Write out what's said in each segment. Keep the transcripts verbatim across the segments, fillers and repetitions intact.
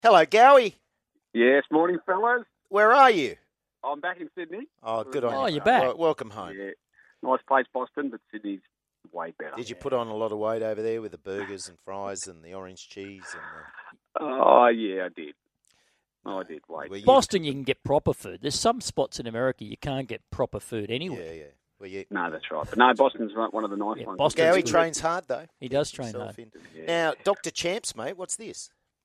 Hello, Gowie. Yes, morning, fellas. Where are you? I'm back in Sydney. Oh, good on you. Oh, you're back. Well, welcome home. Yeah, nice place, Boston, but Sydney's way better. Did you put on a lot of weight over there with the burgers and fries and the orange cheese and the... Oh, yeah, I did. Oh, I did. Wait. Were you- Boston, you can get proper food. There's some spots in America you can't get proper food anywhere. Yeah, yeah. Were you... No, that's right. But no, Boston's not one of the nice Yeah, ones. Boston's Gowie good. trains hard, though. He does train Himself hard. in. Yeah. Now, Doctor Champs, mate, what's this?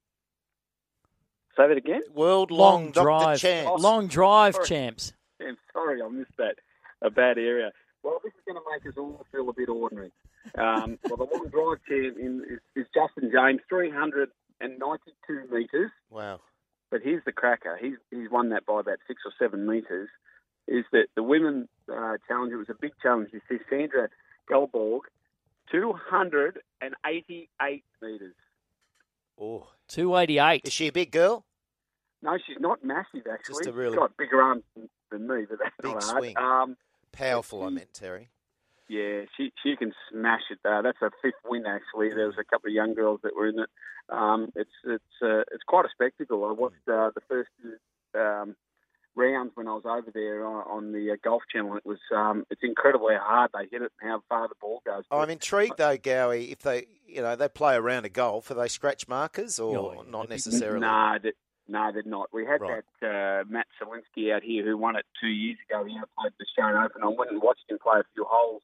Say that again? World Long, Long Doctor drive. Champs. Long drive Sorry. champs. I'm sorry, I missed that. A bad area. Well, this is going to make us all feel a bit ordinary. Um, well, the long drive champion is, is Justin James, three hundred ninety-two metres. Wow. But here's the cracker. He's he's won that by about six or seven metres. Is that the women uh, challenge? It was a big challenge. You see Sandra Gelborg, two hundred eighty-eight metres. Oh. two eighty-eight. Is she a big girl? No, she's not massive actually. Just a really- She's got bigger arms than, than me, but that's Big not hard. swing. Um, Powerful, I meant, Terry. Yeah, she she can smash it. Uh, that's her fifth win actually. There was a couple of young girls that were in it. Um, it's it's uh, it's quite a spectacle. I watched uh, the first um, rounds when I was over there on, on the uh, Golf Channel. It was um, it's incredible how hard they hit it and how far the ball goes. Oh, I'm intrigued, though, Gowie, if they, you know, they play a round of golf, are they scratch markers or Oh, yeah, not they'd be- necessarily? No, that, no, they're not. We had Right. that uh, Matt Selinsky out here who won it two years ago. He played the Australian Open. I went and watched him play a few holes.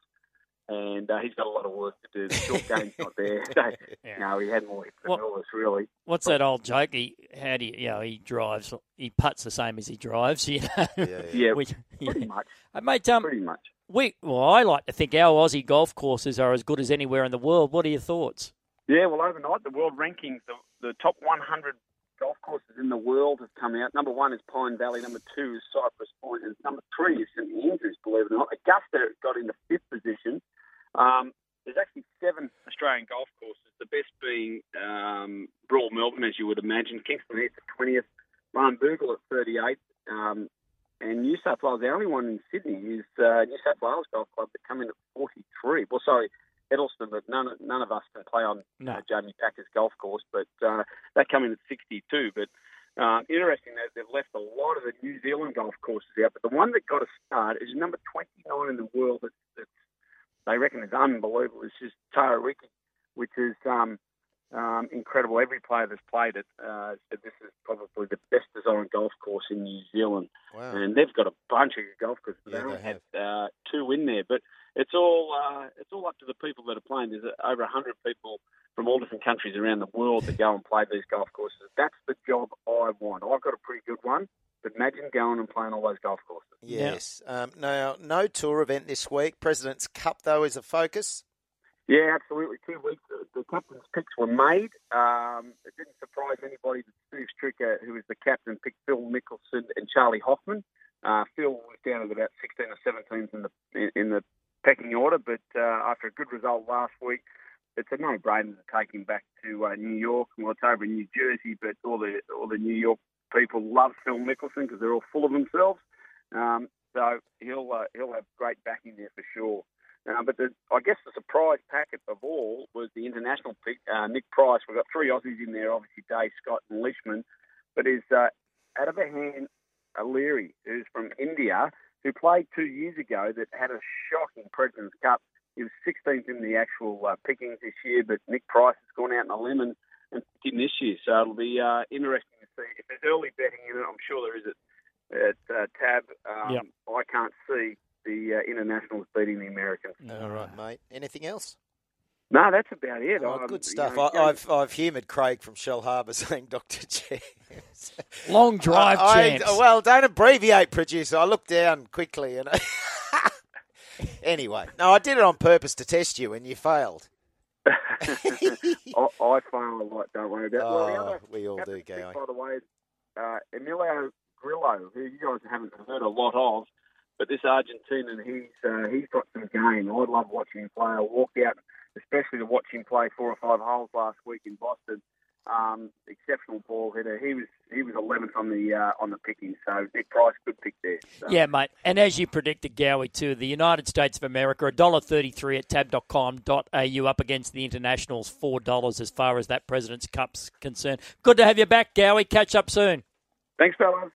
And uh, he's got a lot of work to do. The short game's not there. So, Yeah. no, he had more hits than What- Elvis, really. What's that old joke? He, how do you, you know, he drives, he putts the same as he drives, you know. Yeah, yeah. Yeah, Which, yeah. pretty much. Uh, Mate, um, Pretty much. we, well, I like to think our Aussie golf courses are as good as anywhere in the world. What are your thoughts? Yeah, well, overnight, the world rankings, the, the top one hundred golf courses in the world have come out. Number one is Pine Valley. Number two is Cypress Point. And number three is Saint Andrews, believe it or not. Augusta got into fifth position. Um, there's actually seven Australian golf courses, the best being um, Brawl Melbourne, as you would imagine. Kingston Heath at twentieth. Barnbougle at thirty-eighth. Um, and New South Wales, the only one in Sydney is uh, New South Wales Golf Club that come in at forty-three. Well, sorry, Edelston, but none, none of us can play on No. uh, Jamie Packer's golf course, but uh, they come in at sixty-two. But uh, interesting that they've left a lot of the New Zealand golf courses out. But the one that got a start is number twenty-nine in the world. That's, that's they reckon is unbelievable. It's just Tauriki, which is um, um, incredible. Every player that's played it uh, said this is probably the best designed golf course in New Zealand. Wow. And they've got a bunch of golf courses. But Yeah, they only they had uh, two in there. But it's all uh, it's all up to the people that are playing. There's over one hundred people from all different countries around the world that go and play these golf courses. That's the job I want. I've got a pretty good one. But imagine going and playing all those golf courses. Yes. Um, now, no tour event this week. President's Cup, though, is a focus. Yeah, absolutely. Two weeks, the, the captain's picks were made. Um, it didn't surprise anybody that Steve Stricker, who was the captain, picked Phil Mickelson and Charlie Hoffman. Uh, Phil was down at about sixteen or seventeen in the in, in the pecking order, but uh, after a good result last week, it's a no-brainer to take him back to uh, New York. Well, it's over in New Jersey, but all the all the New York people love Phil Mickelson because they're all full of themselves. Um, so he'll uh, he'll have great backing there for sure. Uh, but the, I guess the surprise packet of all was the international pick, uh, Nick Price. We've got three Aussies in there, obviously Dave Scott and Leishman, but is uh, Adavahan O'Leary, who's from India, who played two years ago that had a shocking President's Cup. He was sixteenth in the actual uh, pickings this year, but Nick Price has gone out on a limb and, and picked him this year. So it'll be uh, interesting to see. If there's early betting in it, I'm sure there is at, at uh, Tab. Um, Yep. I can't see the uh, internationals beating the Americans. All right, mate. Anything else? No, that's about it. Oh, Um, good you stuff. know, I, I've I've humoured Craig from Shell Harbour saying Doctor James. Long drive I- I- champs. well, don't abbreviate, producer. I looked down quickly and anyway, no, I did it on purpose to test you, and you failed. I, I fail a lot, don't worry about it. Well, the Oh, other we all captain do, pick, Gary. by the way, is uh, Emilio Grillo, who you guys haven't heard a lot of, but this Argentinian, he's uh, he's got some game. I love watching him play. I walked out, especially to watch him play four or five holes last week in Boston. Um, exceptional ball hitter. He was he was eleventh on the uh, on the picking. So Nick Price, good pick there. So. Yeah, mate. And as you predicted, Gowie, too, the United States of America, one dollar thirty-three at tab dot com dot a u up against the Internationals, four dollars as far as that President's Cup's concerned. Good to have you back, Gowie. Catch up soon. Thanks, fellas.